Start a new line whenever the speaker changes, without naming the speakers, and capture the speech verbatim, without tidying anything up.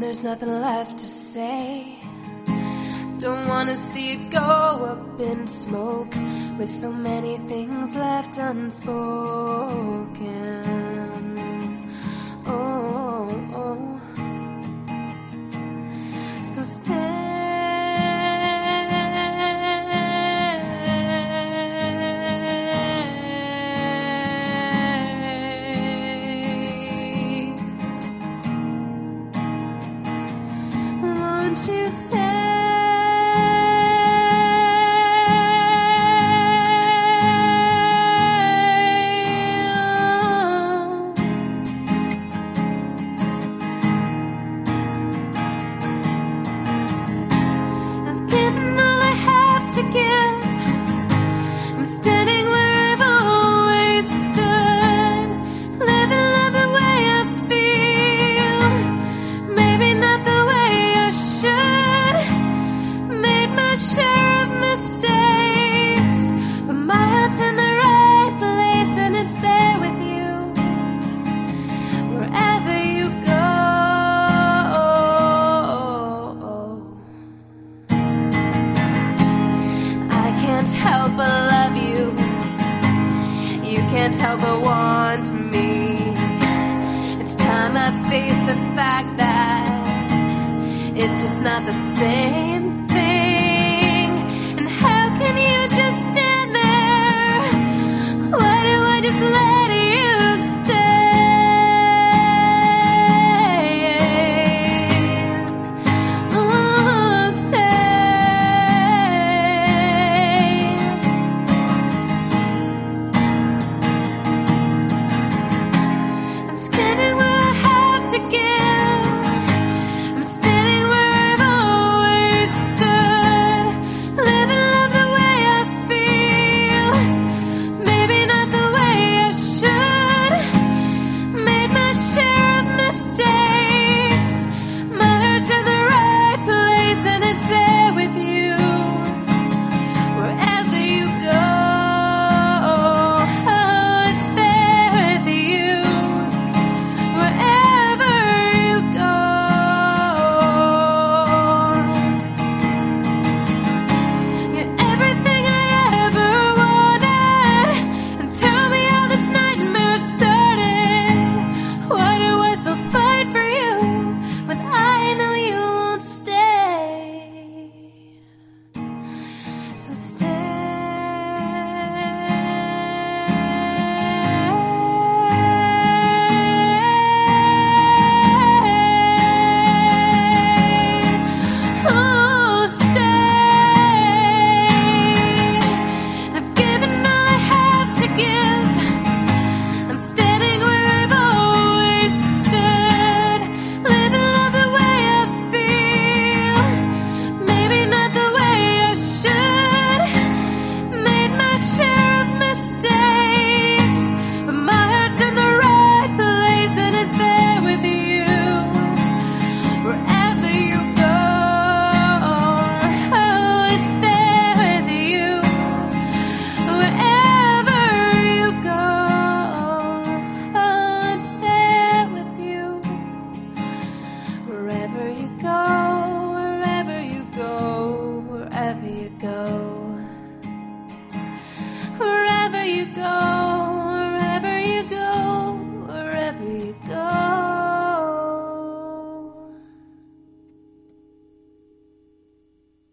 there's nothing left to say. Don't wanna see it go up in smoke, with so many things left unspoken. Oh, oh. So stay. Won't you stay? To give, I'm standing where I've always stood, living love the way I feel, maybe not the way I should. Made my share of mistakes, but my heart's in the right place, and it's there with you wherever you go. Can't help but love you. You can't help but want me. It's time I face the fact that it's just not the same thing. And how can you just stand there? Why do I just let you stay? Oh, stay. To give, I'm standing where I've always stood, living love the way I feel, maybe not the way I should. Made my share of mistakes, my heart's in the right place, and it's there with you wherever you go. Oh, it's there with you wherever. So stay.